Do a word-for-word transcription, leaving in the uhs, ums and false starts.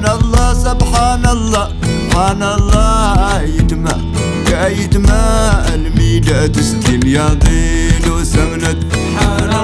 الله سبحان الله سبحان الله يتما يا يتما الميدة تستيل يا ضيل وسمند.